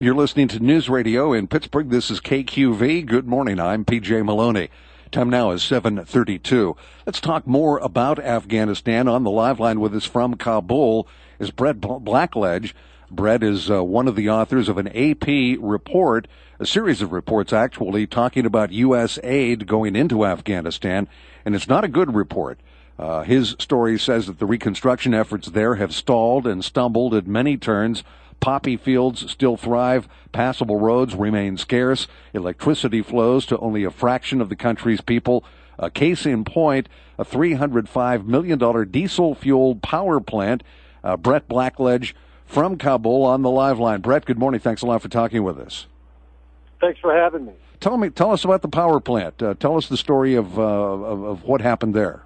You're listening to News Radio in Pittsburgh. This is KQV. Good morning. I'm PJ Maloney. Time now is 7:32. Let's talk more about Afghanistan. On the live line with us from Kabul is Brett Blackledge. Brett is one of the authors of an AP report, a series of reports actually, talking about U.S. aid going into Afghanistan, and it's not a good report. His story says that the reconstruction efforts there have stalled and stumbled at many turns. Poppy fields still thrive, passable roads remain scarce, electricity flows to only a fraction of the country's people. A case in point, a $305 million diesel-fueled power plant. Brett Blackledge from Kabul on the live line. Brett, good morning. Thanks a lot for talking with us. Thanks for having me. Tell us about the power plant. Tell us the story of what happened there.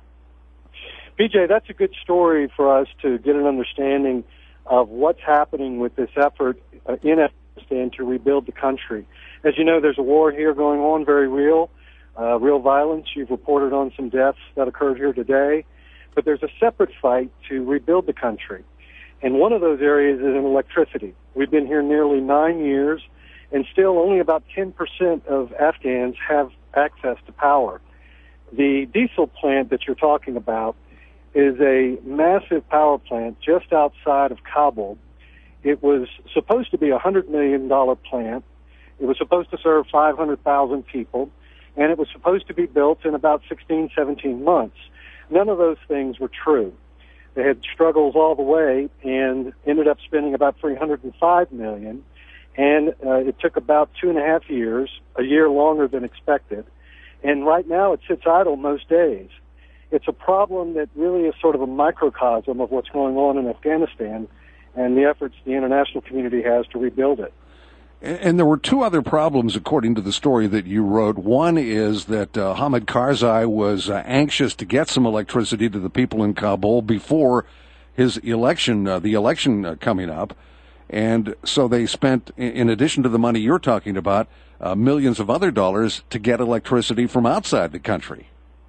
PJ, that's a good story for us to get an understanding of what's happening with this effort in Afghanistan to rebuild the country. As you know, there's a war here going on, very real violence. You've reported on some deaths that occurred here today. But there's a separate fight to rebuild the country. And one of those areas is in electricity. We've been here nearly 9 years, and still only about 10% of Afghans have access to power. The diesel plant that you're talking about is a massive power plant just outside of Kabul. It was supposed to be a $100 million plant. It was supposed to serve 500,000 people, and it was supposed to be built in about 16, 17 months. None of those things were true. They had struggles all the way and ended up spending about $305 million, and it took about 2.5 years, a year longer than expected, and right now it sits idle most days. It's a problem that really is sort of a microcosm of what's going on in Afghanistan and the efforts the international community has to rebuild it. And there were two other problems, according to the story that you wrote. One is that Hamid Karzai was anxious to get some electricity to the people in Kabul before his election, the election coming up. And so they spent, in addition to the money you're talking about, millions of other dollars to get electricity from outside the country.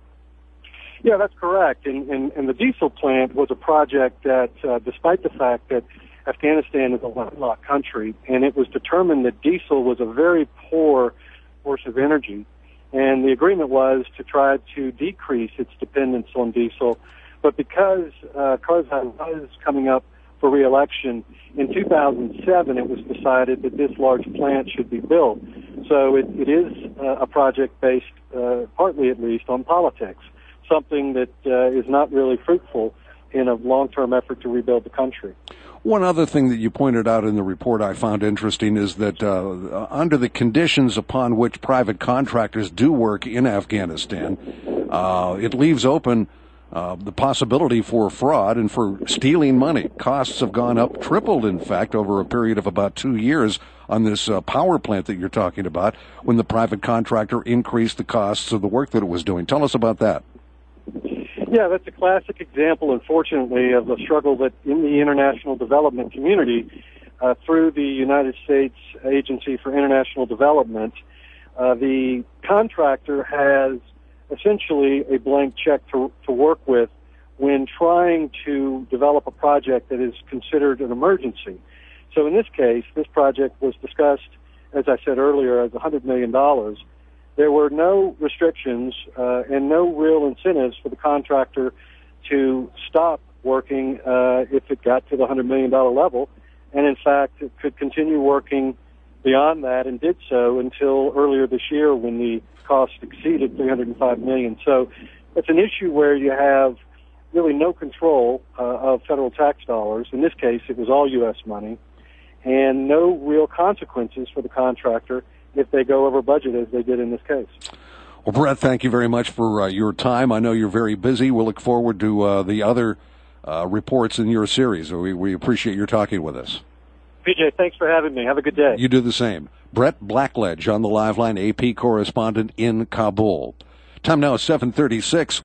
Yeah, that's correct. And the diesel plant was a project that, despite the fact that Afghanistan is a landlocked country, and it was determined that diesel was a very poor source of energy, and the agreement was to try to decrease its dependence on diesel. But because Karzai was coming up for re-election, in 2007 it was decided that this large plant should be built. So it is a project based, partly at least, on politics. Something that is not really fruitful in a long-term effort to rebuild the country. One other thing that you pointed out in the report I found interesting is that under the conditions upon which private contractors do work in Afghanistan, it leaves open the possibility for fraud and for stealing money. Costs have gone up, tripled, in fact, over a period of about 2 years on this power plant that you're talking about, when the private contractor increased the costs of the work that it was doing. Tell us about that. Yeah, that's a classic example, unfortunately, of the struggle that in the international development community, through the United States Agency for International Development, the contractor has essentially a blank check to work with when trying to develop a project that is considered an emergency. So in this case, this project was discussed, as I said earlier, as $100 million. There were no restrictions and no real incentives for the contractor to stop working if it got to the $100 million level. And in fact, it could continue working beyond that and did so until earlier this year when the cost exceeded $305 million. So it's an issue where you have really no control of federal tax dollars. In this case, it was all U.S. money, and no real consequences for the contractor if they go over budget, as they did in this case. Well, Brett, thank you very much for your time. I know you're very busy. We'll look forward to the other reports in your series. We appreciate your talking with us. PJ, thanks for having me. Have a good day. You do the same. Brett Blackledge on the live line, AP correspondent in Kabul. Time now is 7:36.